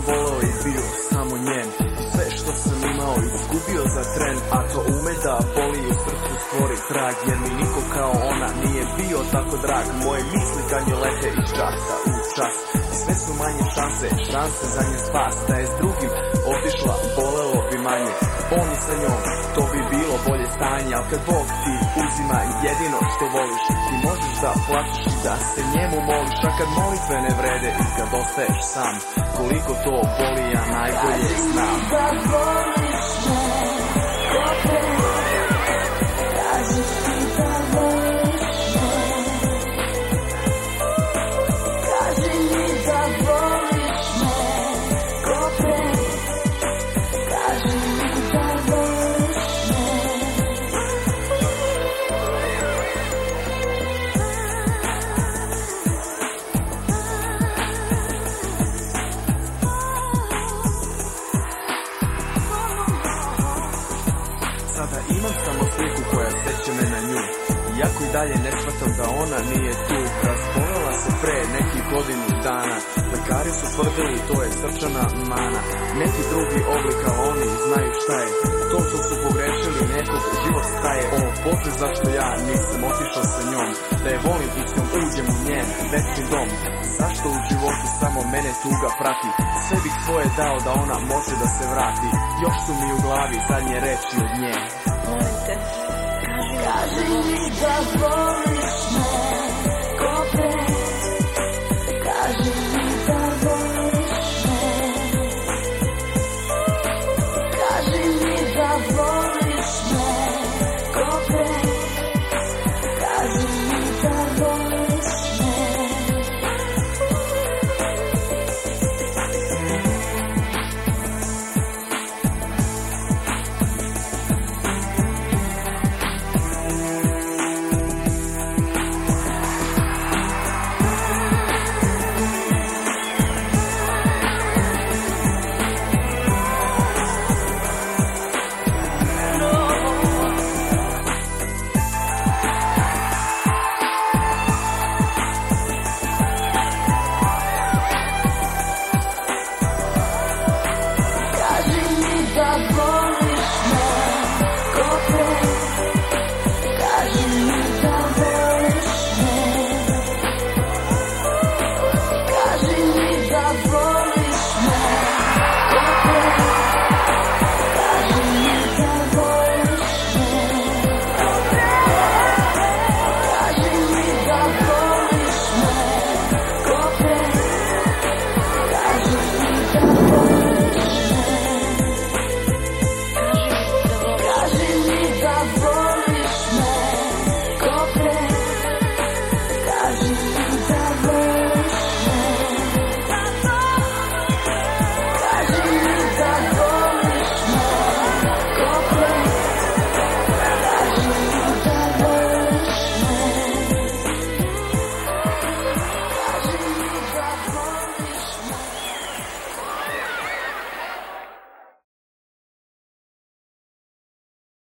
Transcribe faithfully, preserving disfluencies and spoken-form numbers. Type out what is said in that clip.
voleo i bio samo njen. I sve što sam imao izgubio za tren, a to ume da boli u srcu stvori trag. Jer mi niko kao ona nije bio tako drag. Moje misli kad nje lete iz časa u čas, i sve su manje šanse, šanse za nje spas. Da je s drugim otišla, bolelo bi manje. On i sa njom, to bi bilo bolje stanje. Al kad Bog ti uzima jedino što voliš, ti možeš da plaćiš i da se njemu moliš. A kad molitve ne vrede i kad ostaješ sam, koliko to boli, ja najbolje znam. Da voliš me, ko pre, kaži ti da voliš me. Kaži mi da voliš me, ko pre, kaži mi da voliš me. Sada imam samo sliku koja seće me na nju, iako i dalje ne shvatam da ona nije tu. Razbolela se pre nekih godinu dana, lekari su tvrdili to je srčana mana. Neki drugi oblik, a oni znaju šta je to što su pogrešili, nekog život staje. O Bože, zašto ja nisam otišao sa njom, da je volim i sam uđem u njen večni dom. Zašto u životu samo mene tuga prati, sve bih svoje dao da ona može da se vrati. Još su mi u glavi zadnje reči od nje. Kaži mi da voliš